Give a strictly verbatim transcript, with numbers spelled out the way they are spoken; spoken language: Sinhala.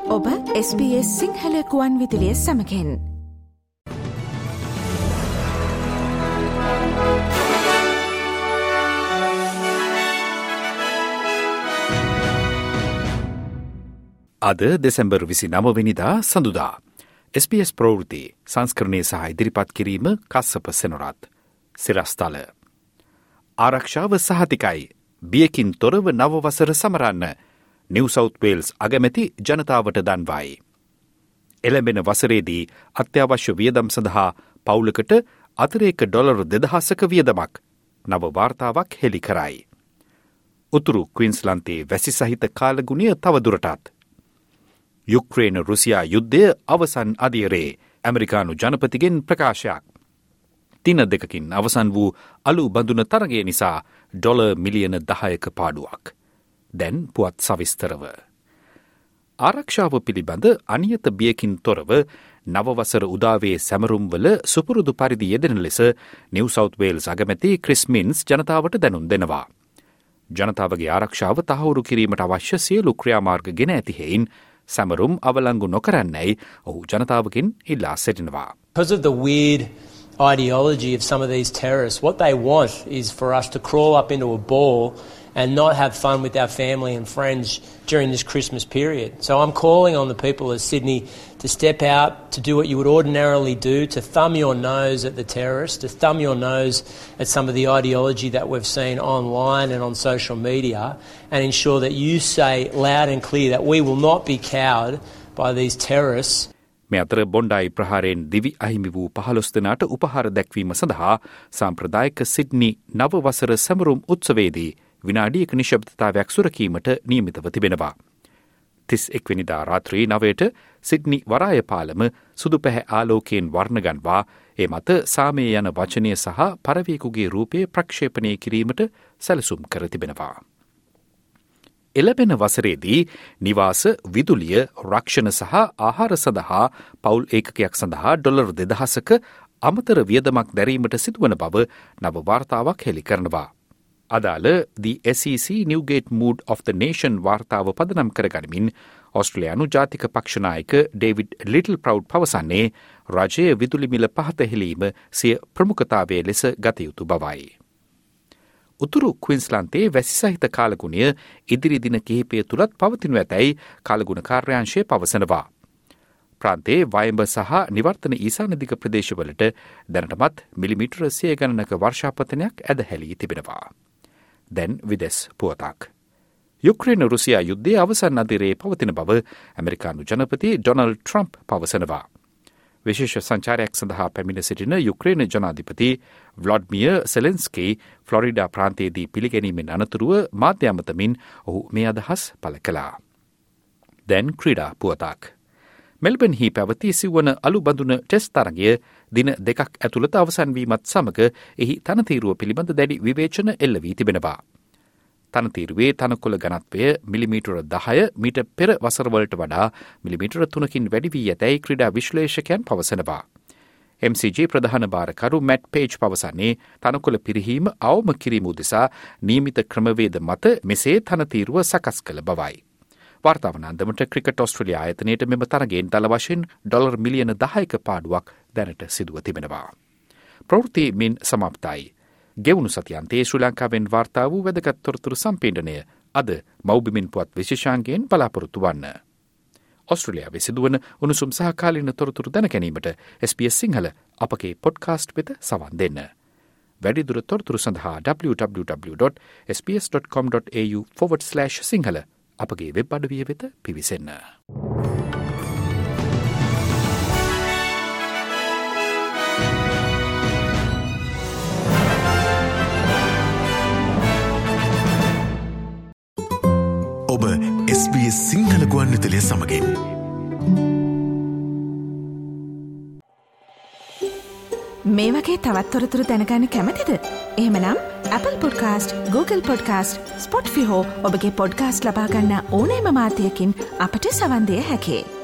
ඔබ එස් බී එස් සිංහල ගුවන් විදුලිය සමගින්. අද දෙසැම්බර් විසිනව වෙනිදා සඳුදා එස් බී එස් ප්‍රවෘත්ති සංස්කරණය සහ ඉදිරිපත් කිරීම කස්සප සෙනරත්. සිරස්තල ආරක්ෂාව සහතිකයි බියකින් තොරව නවවසර සමරන්න නිව් සවුත් වේල්ස් අගමැති ජනතාවට දන්වායි. එළඹෙන වසරේදී අත්‍යවශ්‍ය වියදම් සඳහා පවුලකට අතරේක ඩොලර් දෙදහසක වියදමක් නව වාර්තාවක් හෙළි කරයි. උතුරු ක්වීන්ස්ලන්තයේ වැසි සහිත කාලගුණය තවදුරටත්. යුක්‍රේන රුසියා යුද්ධය අවසන් අදියරේ ඇමරිකානු ජනපතිගෙන් ප්‍රකාශයක්. තින දෙකකින් අවසන් වූ අලු බඳුන තරගය නිසා ඩොලර් මිලියන දහයක පාඩුවක්. දැන් පුවත් සවිස්තරව. ආරක්ෂාව පිළිබඳ අනියත බියකින් තොරව නවවසර උදාවේ සැමරුම්වල සුපුරුදු පරිදි යෙදෙන ලෙස නිව් සවුත් වේල්ස් අගමැති ක්‍රිස් මින්ස් ජනතාවට දැනුම් දෙනවා. ජනතාවගේ ආරක්ෂාව තහවුරු කිරීමට අවශ්‍ය සියලු ක්‍රියාමාර්ග ගෙන ඇති හේයින් සැමරුම් අවලංගු නොකරන්නයි ඔහු ජනතාවකින් ඉල්ලා සිටිනවා. Because of the weird ideology of some of these terrorists, what they want is for us to crawl up into a ball and not have fun with our family and friends during this Christmas period. So I'm calling on the people of Sydney to step out, to do what you would ordinarily do, to thumb your nose at the terrorists, to thumb your nose at some of the ideology that we've seen online and on social media, and ensure that you say loud and clear that we will not be cowed by these terrorists. මේ අතර බොන්ඩායි ප්‍රහාරයෙන් දිවි අහිමි වූ පහළොස් දෙනාට උපහාර දැක්වීම සඳහා සාම්ප්‍රදායික සිඩ්නි නව වසර සැමරුම් උත්සවයේදී විනාඩියක නිශ්ශබ්දතාවයක් සුරකීමට නියමිතව තිබෙනවා. තිස් එක්වෙනිදා රාත්‍රී නවයට සිඩ්නි වරාය පාලම සුදු පැහැ ආලෝකයෙන් වර්ණගන්වා ඒ මත සාමය යන වචනය සහ පරවීකුගේ රූපය ප්‍රක්ෂේපණය කිරීමට සැලසුම් කර තිබෙනවා. එළබෙන වසරේදී නිවාස විදුලිය රක්ෂණ සහ ආහාර සඳහා පවුල් ඒකකයක් සඳහා ඩොලර් දෙදහසක අමතර වියදමක් දැරීමට සිදුවන බව නව වාර්තාවක් හෙළි කරනවා. අදාළ The S E C Newgate Mood of the Nation වාර්තාව පදනම් කරගනිමින් ඔස්ට්‍රේලියානු ජාතික පක්ෂනායක ඩේවිඩ් ලිටල් ප්‍රවුඩ් පවසන්නේ රජයේ විදුලි මිල පහත හෙළීම සිය ප්‍රමුඛතාවයේ ලෙස ගත යුතු බවයි. උතුරු ක්වීන්ස්ලන්තයේ වැසි සහිත කාලගුණය ඉදිරි දින කිහිපය තුළත් පවතිනු ඇතැයි කාලගුණ කාර්යාංශය පවසනවා. ප්‍රාන්තයේ වයඹ සහ නිවර්තන ඊසානදිග ප්‍රදේශවලට දැනටමත් මිලිමීටර සිය ගණනක වර්ෂාපතනයක් ඇදහැලී තිබෙනවා. දැන් විදෙස් පුවතක්. යුක්‍රේන රුසියා යුද්ධය අවසන් අදිරේ පවතින බව ඇමරිකානු ජනපති ඩොනල්ඩ් ට්‍රම්ප් පවසනවා. විශේෂ සංචාරයක් සඳහා පැමිණ සිටින යුක්‍රේන ජනාධිපති ව්ලාඩ්මිර් සෙලෙන්ස්කී ෆ්ලොරිඩා ප්‍රාන්තයේදී පිළිගැනීමෙන් අනතුරුව මාධ්‍ය අමතමින් ඔහු මේ අදහස් පළ කළා. දැන් ක්‍රීඩා පුවතක්. මෙල්බර්න්හි පැවති සිව්වන අලු බඳුන ටෙස්ට් තරගය දින දෙකක් ඇතුළත අවසන් වීමත් සමග එහි තනතීරුව පිළිබඳ දැඩි විවේචන එල්ල වී තිබෙනවා. තනතීරුවේ තනකොළ ඝනත්වය මිලිමීටර දහය මීට පෙර වසරවලට වඩා මිලිමීටර තුනකින් වැඩි වී ඇතැයි ක්‍රීඩා විශ්ලේෂකයන් පවසනවා. එම් සී ජී ප්‍රධාන භාරකරු මැට් පේජ් පවසන්නේ තනකොළ පිරිහීම අවම කිරීම උදෙසා නියමිත ක්‍රමවේද මත මෙසේ තනතීරුව සකස් කළ බවයි. වාර්තාවන අන්දමට ක්‍රිකට් ඔස්ට්‍රේලියා ආයතනයට මෙම තරගයෙන් දල වශයෙන් ඩොලර් මිලියන දහයක පාඩුවක් දැනට සිදුව තිබෙනවා. ප්‍රවෘත්ති මින් සමාප්තයි. ගෙවුණු සතියන්තයේ ශ්‍රී ලංකාවෙන් වාර්තා වූ වැදගත් තොරතුරු සම්පීඩනය අද මව්බිමින් පුවත් විශේෂාංගයෙන් බලාපොරොත්තු වන්න. ඔස්ට්‍රේලියාවේ සිදුවන උණුසුම් සහ කාලීන තොරතුරු දැන ගැනීමට එස් බී එස් සිංහල අපගේ පොඩ්කාස්ට් වෙත සවන් දෙන්න. වැඩිදුර තොරතුරු සඳහා W W W dot S B S dot com dot A U forward slash Sinhala අපගේ වෙබ් අඩවිය වෙත පිවිසෙන්න. ඔබ එස් බී එස් සිංහල ගුවන්විදුලිය සමගින් මේ වගේ තවත් තොරතුරු දැනගන්න කැමතිද? එහෙමනම් Apple Podcast, Google Podcast, Spotify හෝ ඔබගේ පොඩ්කාස්ට් ලබා ගන්න ඕනෑම මාධ්‍යයකින් අපට සවන් දිය හැකියි.